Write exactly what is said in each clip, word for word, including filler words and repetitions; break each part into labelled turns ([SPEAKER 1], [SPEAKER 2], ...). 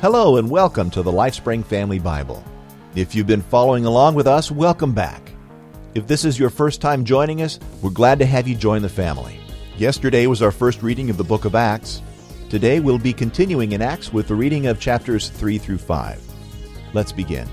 [SPEAKER 1] Hello and welcome to the LifeSpring Family Bible. If you've been following along with us, welcome back. If this is your first time joining us, we're glad to have you join the family. Yesterday was our first reading of the book of Acts. Today we'll be continuing in Acts with the reading of chapters three through five. Let's begin.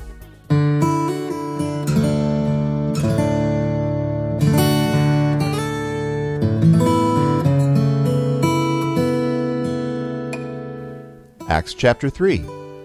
[SPEAKER 1] Acts chapter three.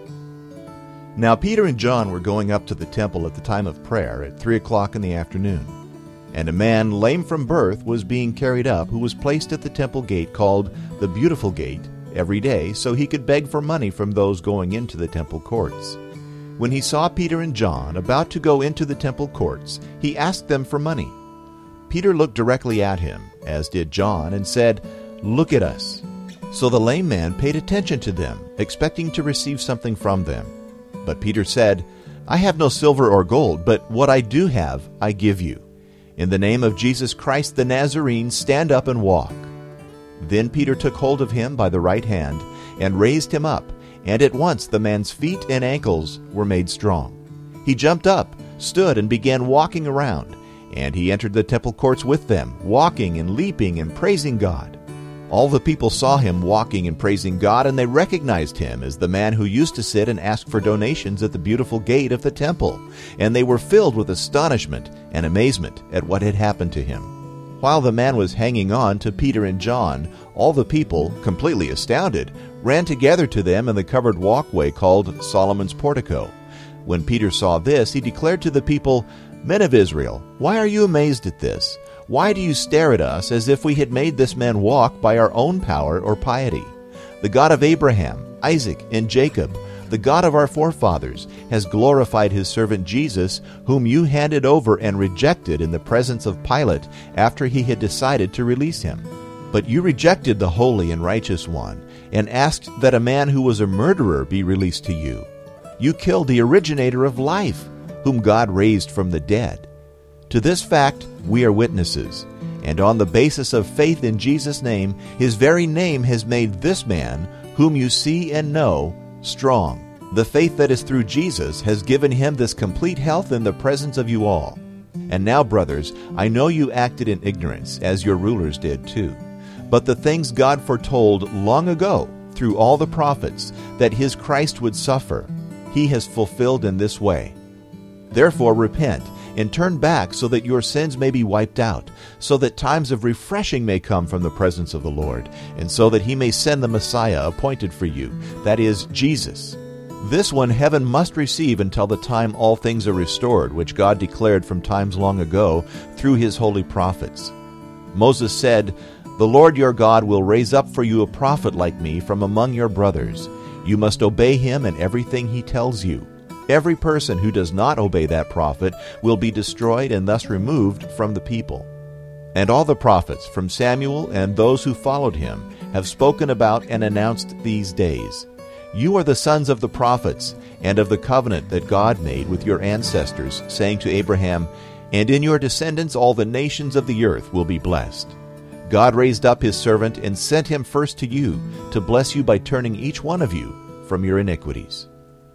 [SPEAKER 1] Now Peter and John were going up to the temple at the time of prayer at three o'clock in the afternoon. And a man lame from birth was being carried up, who was placed at the temple gate called the Beautiful Gate every day, so he could beg for money from those going into the temple courts. When he saw Peter and John about to go into the temple courts, he asked them for money. Peter looked directly at him, as did John, and said, "Look at us." So the lame man paid attention to them, expecting to receive something from them. But Peter said, "I have no silver or gold, but what I do have I give you. In the name of Jesus Christ the Nazarene, stand up and walk." Then Peter took hold of him by the right hand and raised him up, and at once the man's feet and ankles were made strong. He jumped up, stood, and began walking around, and he entered the temple courts with them, walking and leaping and praising God. All the people saw him walking and praising God, and they recognized him as the man who used to sit and ask for donations at the Beautiful Gate of the temple, and they were filled with astonishment and amazement at what had happened to him. While the man was hanging on to Peter and John, all the people, completely astounded, ran together to them in the covered walkway called Solomon's Portico. When Peter saw this, he declared to the people, "Men of Israel, why are you amazed at this? Why do you stare at us as if we had made this man walk by our own power or piety? The God of Abraham, Isaac, and Jacob, the God of our forefathers, has glorified his servant Jesus, whom you handed over and rejected in the presence of Pilate after he had decided to release him. But you rejected the holy and righteous one and asked that a man who was a murderer be released to you. You killed the originator of life, whom God raised from the dead. To this fact we are witnesses, and on the basis of faith in Jesus' name, his very name has made this man, whom you see and know, strong. The faith that is through Jesus has given him this complete health in the presence of you all. And now, brothers, I know you acted in ignorance, as your rulers did too. But the things God foretold long ago, through all the prophets, that his Christ would suffer, he has fulfilled in this way. Therefore repent, and turn back so that your sins may be wiped out, so that times of refreshing may come from the presence of the Lord, and so that he may send the Messiah appointed for you, that is, Jesus. This one heaven must receive until the time all things are restored, which God declared from times long ago through his holy prophets. Moses said, "The Lord your God will raise up for you a prophet like me from among your brothers. You must obey him in everything he tells you. Every person who does not obey that prophet will be destroyed and thus removed from the people." And all the prophets, from Samuel and those who followed him, have spoken about and announced these days. You are the sons of the prophets and of the covenant that God made with your ancestors, saying to Abraham, "And in your descendants all the nations of the earth will be blessed." God raised up his servant and sent him first to you, to bless you by turning each one of you from your iniquities.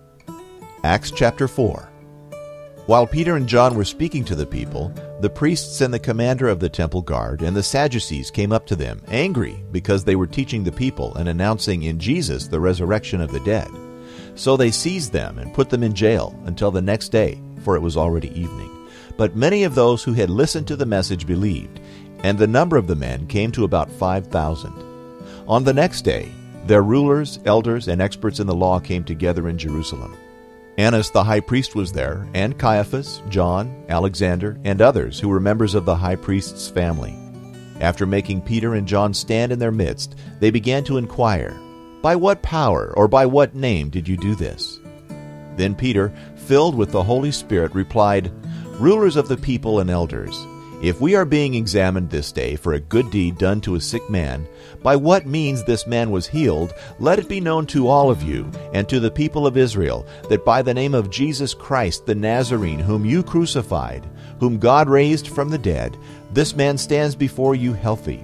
[SPEAKER 1] Acts chapter four. While Peter and John were speaking to the people, the priests and the commander of the temple guard and the Sadducees came up to them, angry because they were teaching the people and announcing in Jesus the resurrection of the dead. So they seized them and put them in jail until the next day, for it was already evening. But many of those who had listened to the message believed, and the number of the men came to about five thousand. On the next day, their rulers, elders, and experts in the law came together in Jerusalem. Annas the high priest was there, and Caiaphas, John, Alexander, and others who were members of the high priest's family. After making Peter and John stand in their midst, they began to inquire, "By what power or by what name did you do this?" Then Peter, filled with the Holy Spirit, replied, "Rulers of the people and elders, if we are being examined this day for a good deed done to a sick man, by what means this man was healed, let it be known to all of you and to the people of Israel that by the name of Jesus Christ the Nazarene, whom you crucified, whom God raised from the dead, this man stands before you healthy.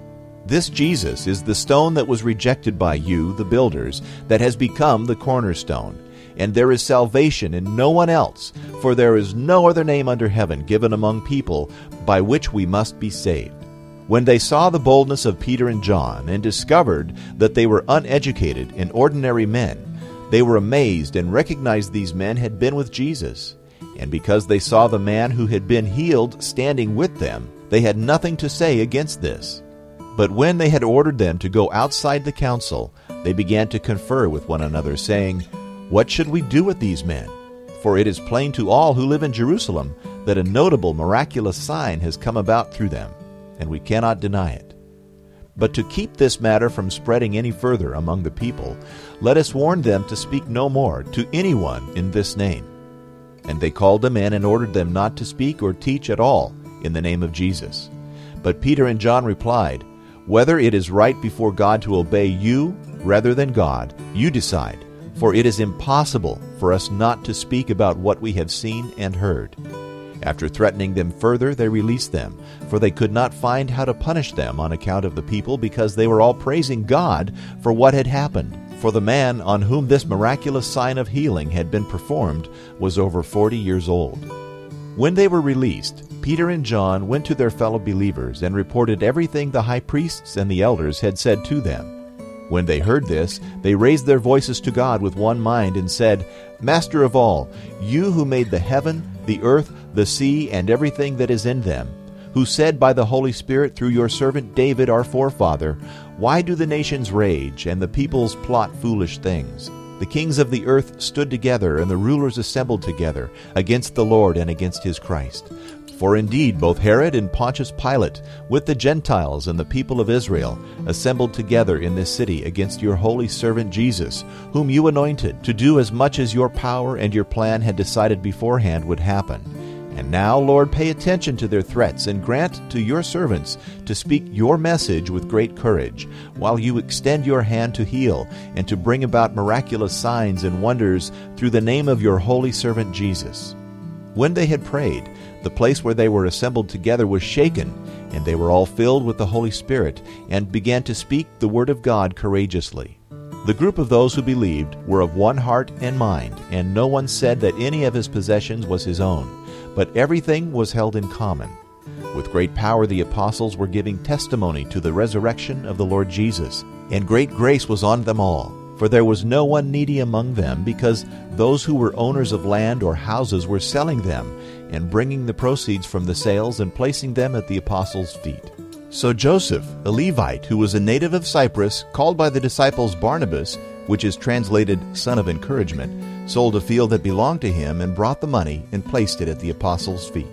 [SPEAKER 1] This Jesus is the stone that was rejected by you, the builders, that has become the cornerstone. And there is salvation in no one else, for there is no other name under heaven given among people by which we must be saved." When they saw the boldness of Peter and John and discovered that they were uneducated and ordinary men, they were amazed and recognized these men had been with Jesus. And because they saw the man who had been healed standing with them, they had nothing to say against this. But when they had ordered them to go outside the council, they began to confer with one another, saying, "What should we do with these men? For it is plain to all who live in Jerusalem that a notable miraculous sign has come about through them, and we cannot deny it. But to keep this matter from spreading any further among the people, let us warn them to speak no more to anyone in this name." And they called them in and ordered them not to speak or teach at all in the name of Jesus. But Peter and John replied, "Whether it is right before God to obey you rather than God, you decide, for it is impossible for us not to speak about what we have seen and heard." After threatening them further, they released them, for they could not find how to punish them on account of the people, because they were all praising God for what had happened. For the man on whom this miraculous sign of healing had been performed was over forty years old. When they were released, Peter and John went to their fellow believers and reported everything the high priests and the elders had said to them. When they heard this, they raised their voices to God with one mind and said, "Master of all, you who made the heaven, the earth, the sea, and everything that is in them, who said by the Holy Spirit through your servant David our forefather, 'Why do the nations rage and the peoples plot foolish things? The kings of the earth stood together and the rulers assembled together against the Lord and against his Christ. For indeed both Herod and Pontius Pilate, with the Gentiles and the people of Israel, assembled together in this city against your holy servant Jesus, whom you anointed, to do as much as your power and your plan had decided beforehand would happen. And now, Lord, pay attention to their threats and grant to your servants to speak your message with great courage, while you extend your hand to heal and to bring about miraculous signs and wonders through the name of your holy servant Jesus." When they had prayed, the place where they were assembled together was shaken, and they were all filled with the Holy Spirit, and began to speak the word of God courageously. The group of those who believed were of one heart and mind, and no one said that any of his possessions was his own, but everything was held in common. With great power the apostles were giving testimony to the resurrection of the Lord Jesus, and great grace was on them all. For there was no one needy among them, because those who were owners of land or houses were selling them, and bringing the proceeds from the sales and placing them at the apostles' feet. So Joseph, a Levite, who was a native of Cyprus, called by the disciples Barnabas, which is translated son of encouragement, sold a field that belonged to him and brought the money and placed it at the apostles' feet.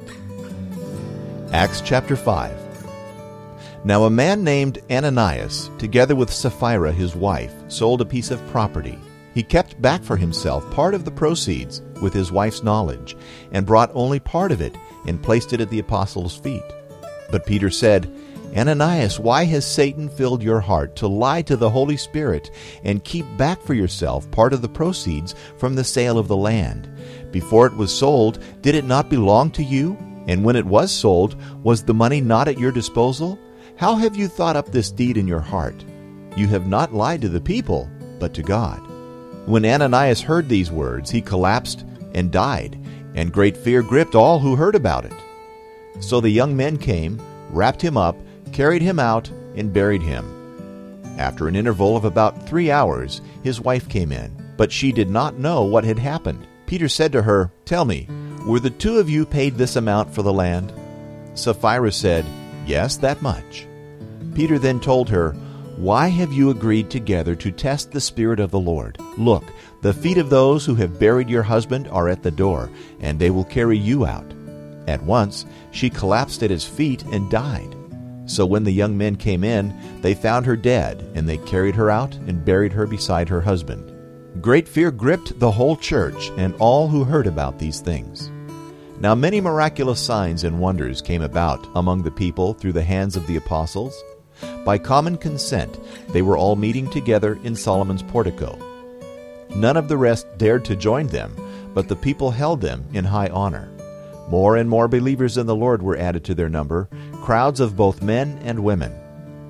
[SPEAKER 1] Acts chapter five. Now a man named Ananias, together with Sapphira his wife, sold a piece of property. He kept back for himself part of the proceeds with his wife's knowledge, and brought only part of it and placed it at the apostles' feet. But Peter said, "Ananias, why has Satan filled your heart to lie to the Holy Spirit and keep back for yourself part of the proceeds from the sale of the land? Before it was sold, did it not belong to you? And when it was sold, was the money not at your disposal? How have you thought up this deed in your heart? You have not lied to the people, but to God." When Ananias heard these words, he collapsed and died, and great fear gripped all who heard about it. So the young men came, wrapped him up, carried him out, and buried him. After an interval of about three hours, his wife came in, but she did not know what had happened. Peter said to her, "Tell me, were the two of you paid this amount for the land?" Sapphira said, "Yes, that much." Peter then told her, "Why have you agreed together to test the Spirit of the Lord? Look, the feet of those who have buried your husband are at the door, and they will carry you out." At once she collapsed at his feet and died. So when the young men came in, they found her dead, and they carried her out and buried her beside her husband. Great fear gripped the whole church and all who heard about these things. Now many miraculous signs and wonders came about among the people through the hands of the apostles. By common consent, they were all meeting together in Solomon's portico. None of the rest dared to join them, but the people held them in high honor. More and more believers in the Lord were added to their number, crowds of both men and women.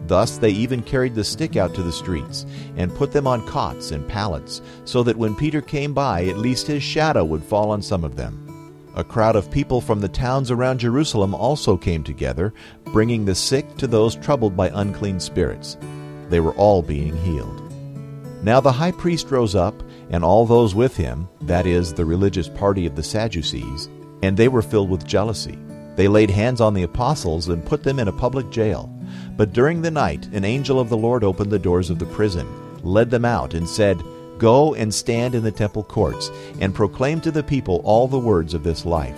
[SPEAKER 1] Thus they even carried the stick out to the streets, and put them on cots and pallets, so that when Peter came by, at least his shadow would fall on some of them. A crowd of people from the towns around Jerusalem also came together, bringing the sick to those troubled by unclean spirits. They were all being healed. Now the high priest rose up, and all those with him, that is, the religious party of the Sadducees, and they were filled with jealousy. They laid hands on the apostles and put them in a public jail. But during the night an angel of the Lord opened the doors of the prison, led them out, and said, "Go and stand in the temple courts, and proclaim to the people all the words of this life."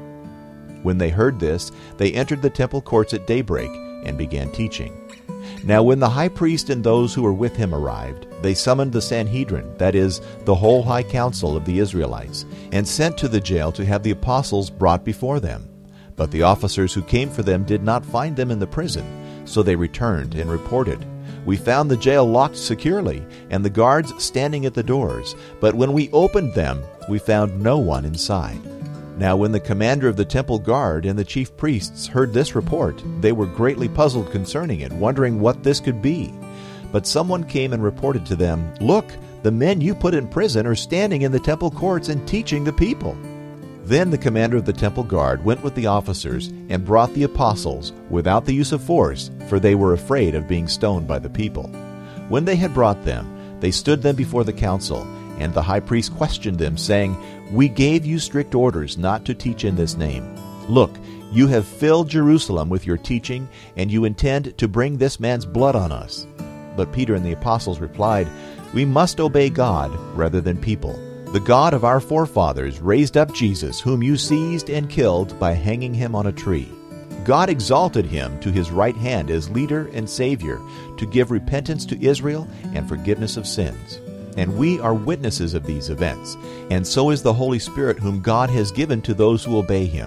[SPEAKER 1] When they heard this, they entered the temple courts at daybreak and began teaching. Now when the high priest and those who were with him arrived, they summoned the Sanhedrin, that is, the whole high council of the Israelites, and sent to the jail to have the apostles brought before them. But the officers who came for them did not find them in the prison, so they returned and reported, "We found the jail locked securely, and the guards standing at the doors, but when we opened them, we found no one inside." Now when the commander of the temple guard and the chief priests heard this report, they were greatly puzzled concerning it, wondering what this could be. But someone came and reported to them, "Look, the men you put in prison are standing in the temple courts and teaching the people." Then the commander of the temple guard went with the officers and brought the apostles without the use of force, for they were afraid of being stoned by the people. When they had brought them, they stood them before the council, and the high priest questioned them, saying, "We gave you strict orders not to teach in this name. Look, you have filled Jerusalem with your teaching, and you intend to bring this man's blood on us." But Peter and the apostles replied, "We must obey God rather than people. The God of our forefathers raised up Jesus, whom you seized and killed by hanging him on a tree. God exalted him to his right hand as leader and Savior, to give repentance to Israel and forgiveness of sins. And we are witnesses of these events, and so is the Holy Spirit whom God has given to those who obey him."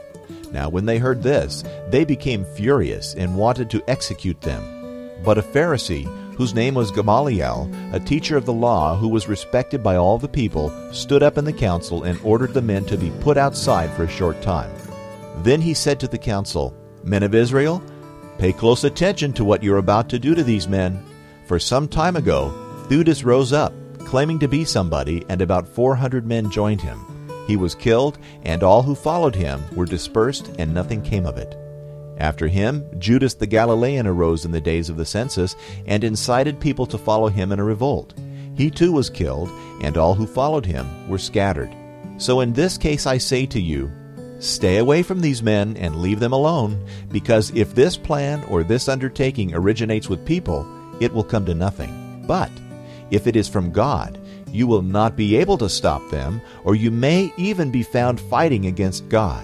[SPEAKER 1] Now when they heard this, they became furious and wanted to execute them. But a Pharisee, whose name was Gamaliel, a teacher of the law who was respected by all the people, stood up in the council and ordered the men to be put outside for a short time. Then he said to the council, "Men of Israel, pay close attention to what you're about to do to these men. For some time ago, Theudas rose up, claiming to be somebody, and about four hundred men joined him. He was killed, and all who followed him were dispersed, and nothing came of it. After him, Judas the Galilean arose in the days of the census, and incited people to follow him in a revolt. He too was killed, and all who followed him were scattered. So in this case I say to you, stay away from these men and leave them alone, because if this plan or this undertaking originates with people, it will come to nothing. But if it is from God, you will not be able to stop them, or you may even be found fighting against God."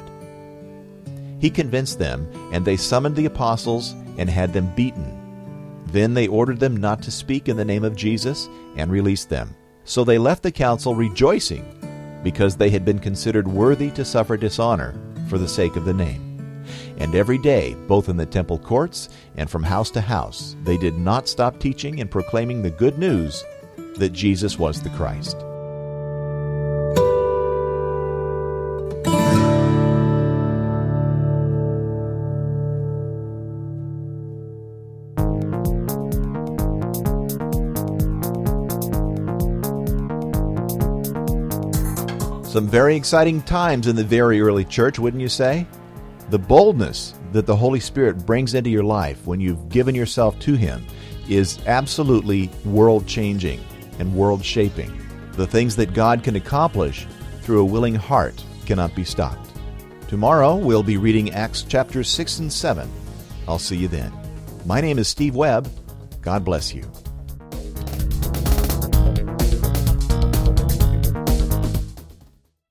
[SPEAKER 1] He convinced them, and they summoned the apostles and had them beaten. Then they ordered them not to speak in the name of Jesus and released them. So they left the council rejoicing, because they had been considered worthy to suffer dishonor for the sake of the name. And every day, both in the temple courts and from house to house, they did not stop teaching and proclaiming the good news that Jesus was the Christ. Some very exciting times in the very early church, wouldn't you say? The boldness that the Holy Spirit brings into your life when you've given yourself to Him is absolutely world-changing and world-shaping. The things that God can accomplish through a willing heart cannot be stopped. Tomorrow we'll be reading Acts chapters six and seven. I'll see you then. My name is Steve Webb. God bless you.